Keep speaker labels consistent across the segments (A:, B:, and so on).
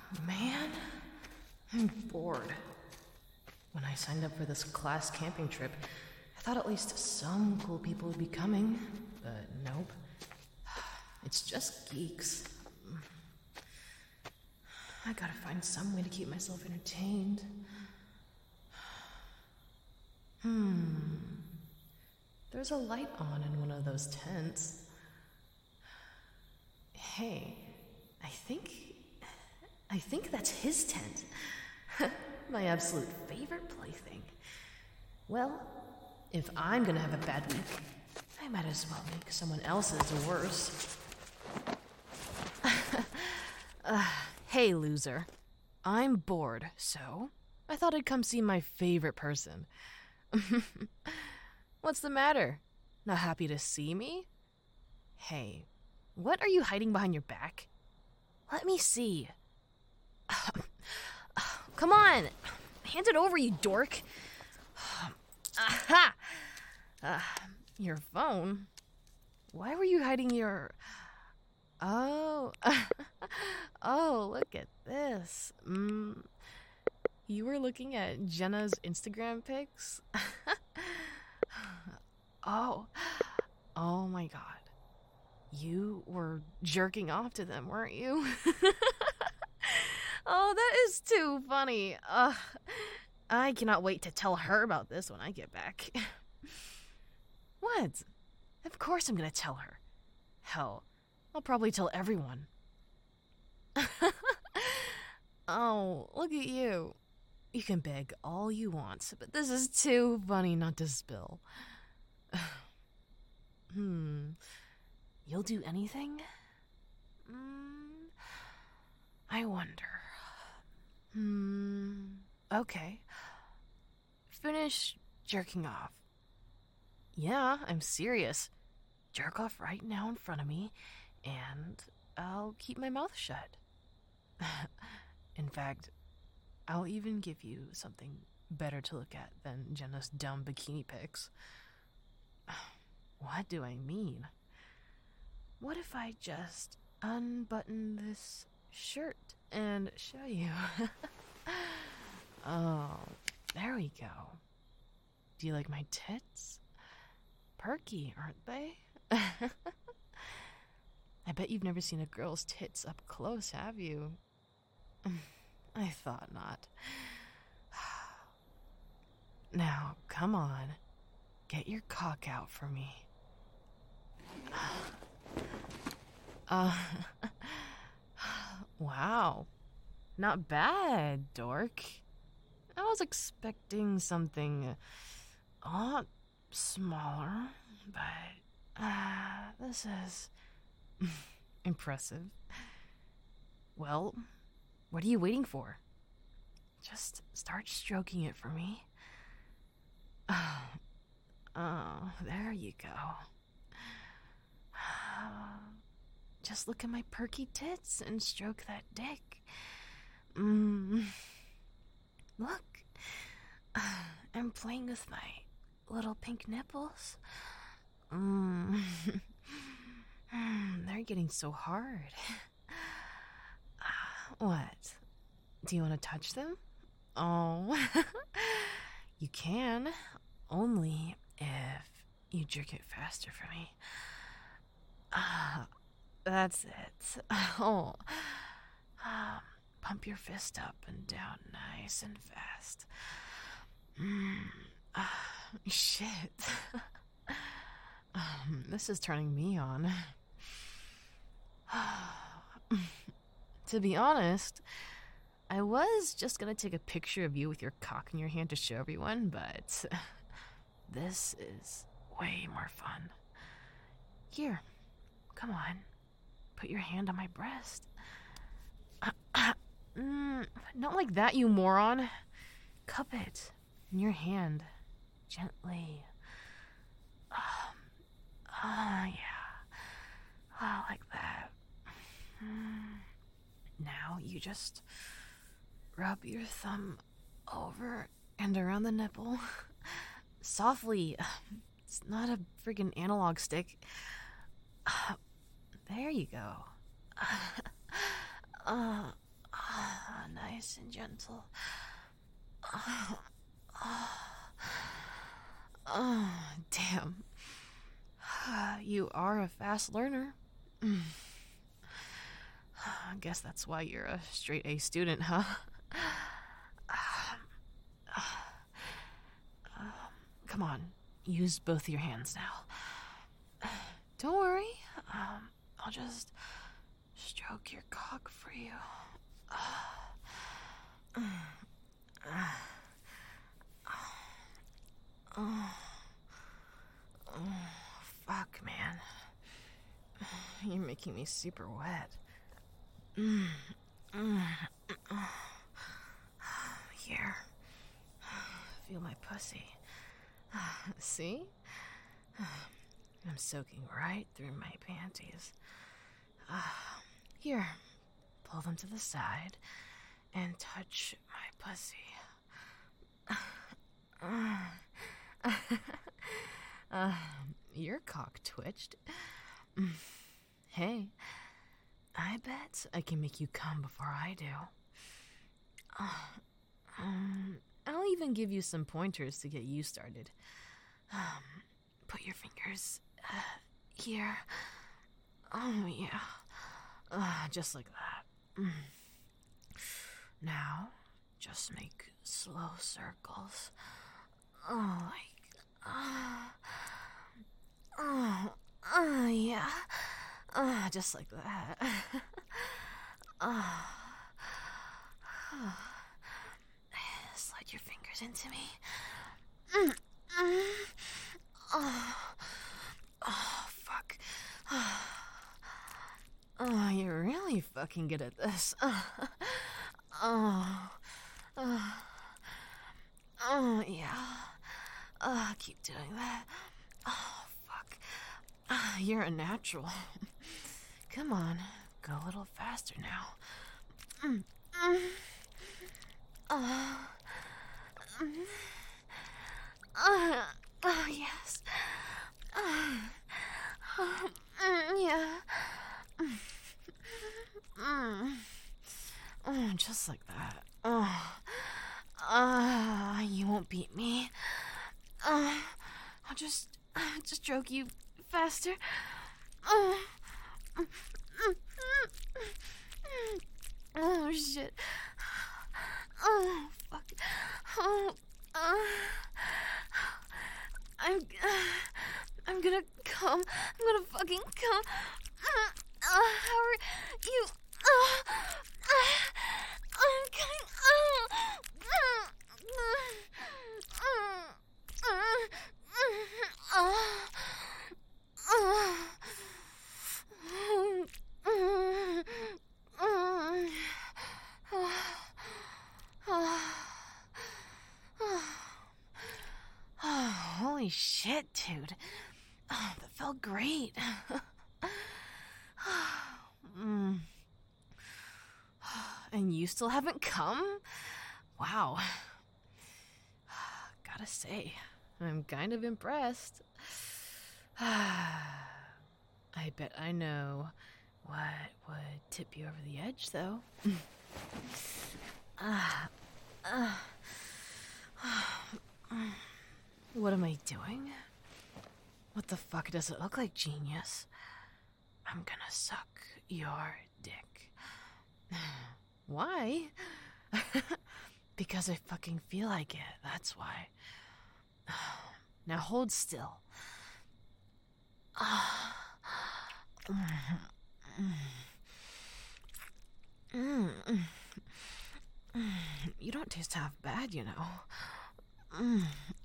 A: Man, I'm bored. When I signed up for this class camping trip, I thought at least some cool people would be coming, but nope. It's just geeks. I gotta find some way to keep myself entertained. There's a light on in one of those tents. Hey, I think that's his tent. My absolute favorite plaything. Well, if I'm gonna have a bad week, I might as well make someone else's worse. Hey, loser. I'm bored, so I thought I'd come see my favorite person. What's the matter? Not happy to see me? Hey, what are you hiding behind your back? Let me see. Come on! Hand it over, you dork! Aha! Your phone? Why were you hiding your... Oh. Oh, look at this. You were looking at Jenna's Instagram pics? Oh my god. You were jerking off to them, weren't you? Oh, that is too funny. I cannot wait to tell her about this when I get back. What? Of course I'm gonna tell her. Hell, I'll probably tell everyone. Oh, look at you. You can beg all you want, but this is too funny not to spill. You'll do anything? I wonder. Okay. Finish jerking off. Yeah, I'm serious. Jerk off right now in front of me, and I'll keep my mouth shut. In fact, I'll even give you something better to look at than Jenna's dumb bikini pics. What do I mean? What if I just unbutton this shirt and show you? Oh, there we go. Do you like my tits? Perky, aren't they? I bet you've never seen a girl's tits up close, have you? I thought not. Now, come on. Get your cock out for me. Wow. Not bad, dork. I was expecting something a lot smaller, but this is impressive. Well, what are you waiting for? Just start stroking it for me. Oh, there you go. Just look at my perky tits and stroke that dick. Look, I'm playing with my little pink nipples. They're getting so hard. What? Do you want to touch them? Oh, you can, only if you jerk it faster for me. That's it. Oh, pump your fist up and down nice and fast. Shit. This is turning me on. To be honest, I was just gonna take a picture of you with your cock in your hand to show everyone, but this is way more fun. Here, come on. Put your hand on my breast. Not like that, you moron. Cup it in your hand. Gently. Yeah. Like that. Now you just rub your thumb over and around the nipple. Softly. It's not a freaking analog stick. There you go. nice and gentle. Damn. You are a fast learner. I guess that's why you're a straight A student, huh? Come on, use both your hands now. Don't worry, I'll just stroke your cock for you. Fuck, man. You're making me super wet. Here. Feel my pussy. See? I'm soaking right through my panties. Here. Pull them to the side and touch my pussy. Your cock twitched. Hey, I bet I can make you come before I do. I'll even give you some pointers to get you started. Put your fingers here. Oh, yeah. Just like that. Now, just make slow circles. Yeah. Just like that. Slide your fingers into me. Fuck. You're really fucking good at this. Yeah. Keep doing that. Oh, fuck. You're a natural. Come on, go a little faster now. Yes. Yeah. Just like that. You won't beat me. I'll just stroke you faster. Oh shit. Oh fuck. I'm gonna come. I'm gonna fucking come. How are you? I'm Holy shit, dude. Oh, that felt great. And you still haven't come? Wow. Gotta say, I'm kind of impressed. I bet I know what would tip you over the edge, though. What am I doing? What the fuck does it look like, genius? I'm gonna suck your dick. Why? Because I fucking feel like it, that's why. Now hold still. You don't taste half bad, you know.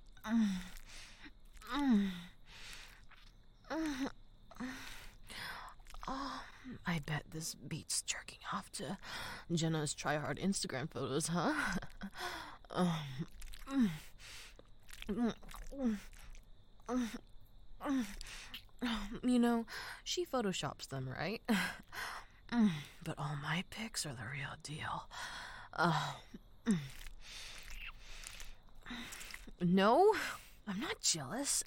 A: I bet this beats jerking off to Jenna's try-hard Instagram photos, huh? You know, she photoshops them, right? But all my pics are the real deal. No, I'm not jealous.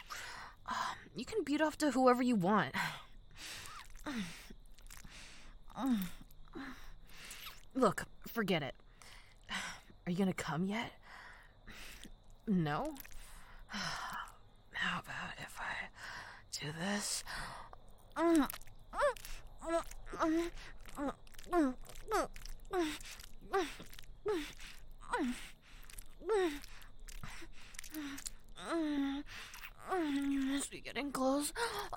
A: You can beat off to whoever you want. Look, forget it. Are you gonna come yet? No? How about if I do this? You must be getting close.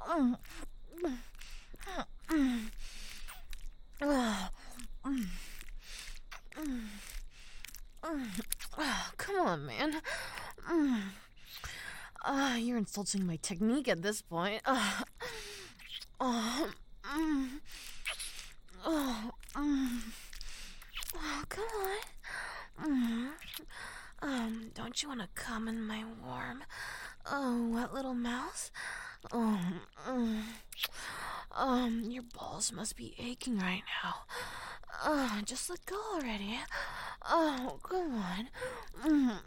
A: Come on, man. You're insulting my technique at this point. Come on. Don't you want to come in my warm, wet little mouth? Your balls must be aching right now. Just let go already. Oh, come on.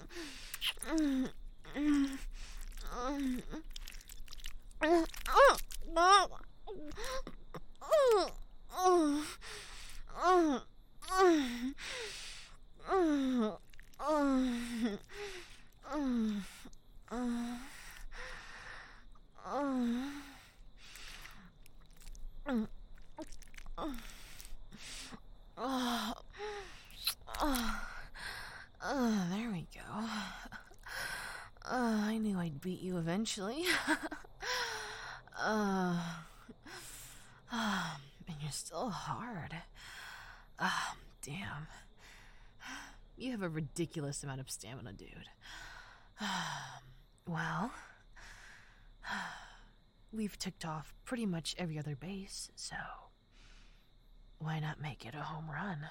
A: There we go. I knew I'd beat you eventually. And you're still hard. Damn. You have a ridiculous amount of stamina, dude. Well, we've ticked off pretty much every other base, so why not make it a home run?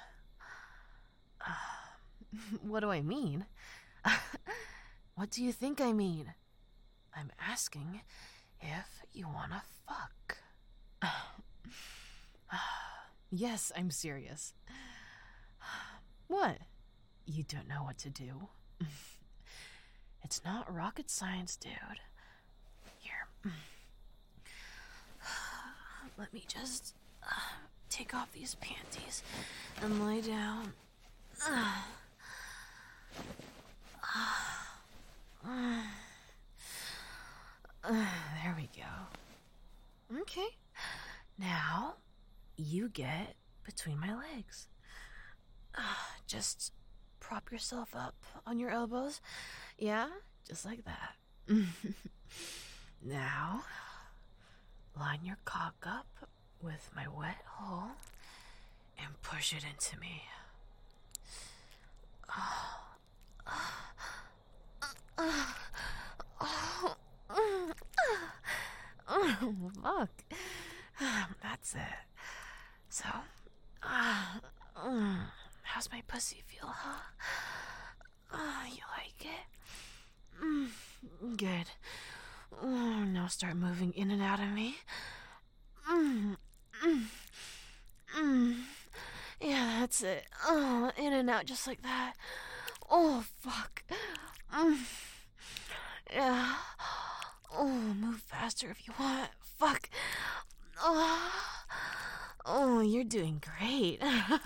A: What do I mean? What do you think I mean? I'm asking if you wanna fuck. Yes, I'm serious. What? You don't know what to do? It's not rocket science, dude. Here. Let me just take off these panties and lay down. There we go. Okay. Now, you get between my legs. Just prop yourself up on your elbows. Yeah, just like that. Now, line your cock up with my wet hole and push it into me. Fuck. That's it. So, how's my pussy feel, huh? You like it? Good. Now start moving in and out of me. Yeah, that's it. In and out just like that. Oh, fuck. Yeah. Move faster if you want. Fuck. You're doing great.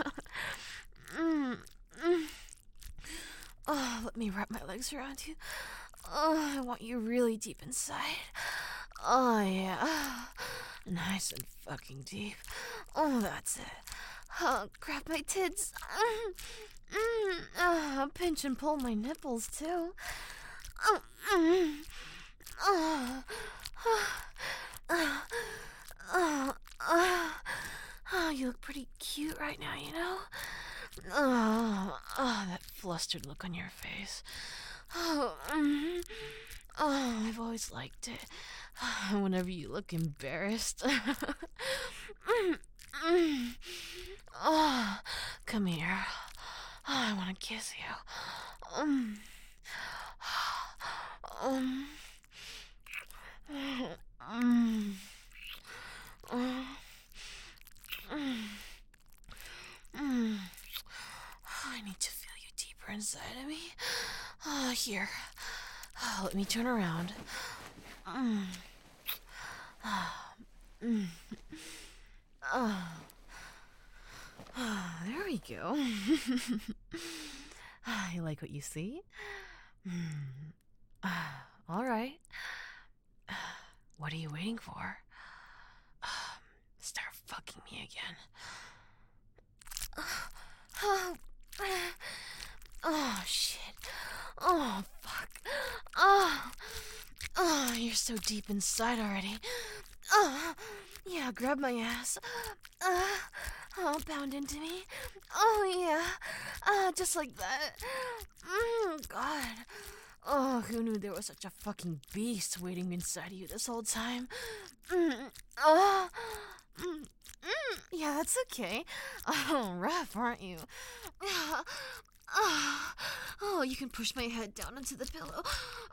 A: Let me wrap my legs around you. I want you really deep inside. Oh, yeah. Nice and fucking deep. That's it. Grab my tits. Pinch and pull my nipples, too. You look pretty cute right now, you know? That flustered look on your face. I've always liked it. Whenever you look embarrassed. Come here. I want to kiss you. I need to feel you deeper inside of me. Here. Let me turn around. Thank you. You like what you see? All right. What are you waiting for? Start fucking me again. Oh, shit. Oh, fuck. Oh, you're so deep inside already. Yeah, grab my ass. Pound into me. Oh, yeah. Just like that. God. Oh, who knew there was such a fucking beast waiting inside of you this whole time? Yeah, that's okay. Oh, rough, aren't you? Oh, you can push my head down into the pillow.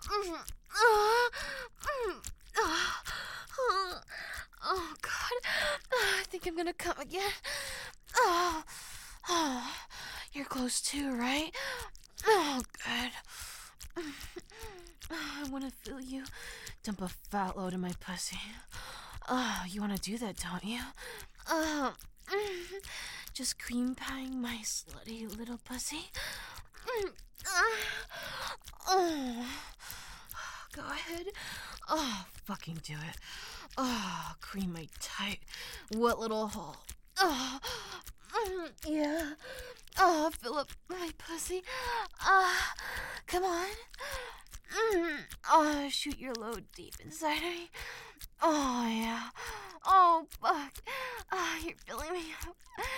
A: Oh, God. I think I'm gonna come again. Oh, you're close too, right? Oh, good. I want to feel you dump a fat load in my pussy. Oh, you want to do that, don't you? Just cream pieing my slutty little pussy. Oh, go ahead. Oh, fucking do it. Oh, cream my tight, wet little hole. Oh, yeah. Oh, fill up my pussy. Come on. Oh, shoot your load deep inside of me. Oh, yeah. Oh, fuck. You're filling me up.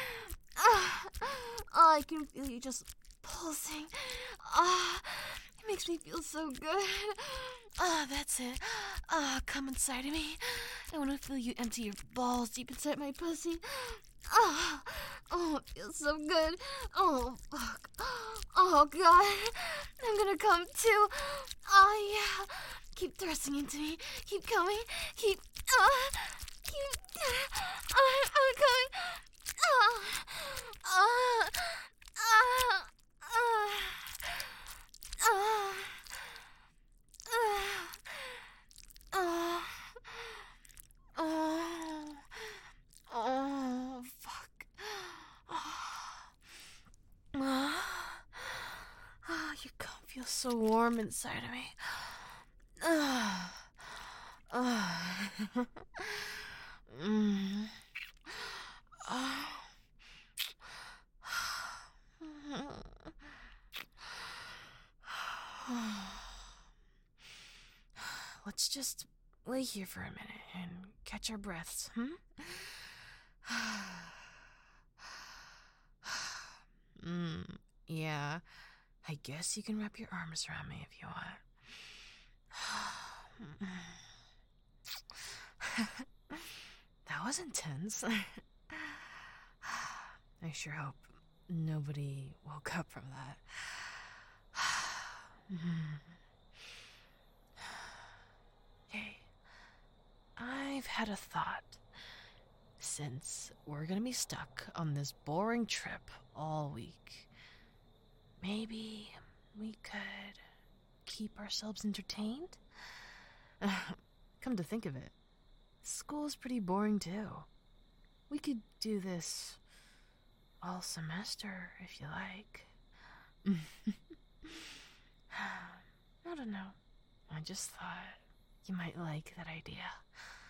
A: I can feel you just pulsing. It makes me feel so good. That's it. Come inside of me. I want to feel you empty your balls deep inside my pussy. It feels so good. Oh, fuck. Oh, God. I'm gonna come too. Oh, yeah. Keep thrusting into me. Keep coming. Keep. I'm coming. Oh, fuck. Your cum feels so warm inside of me. Mm. Let's just lay here for a minute and catch our breaths, Yeah. I guess you can wrap your arms around me if you want. That was intense. I sure hope nobody woke up from that. Hey, I've had a thought. Since we're gonna be stuck on this boring trip all week, maybe we could keep ourselves entertained? Come to think of it, school's pretty boring too. We could do this all semester if you like. I don't know. I just thought you might like that idea.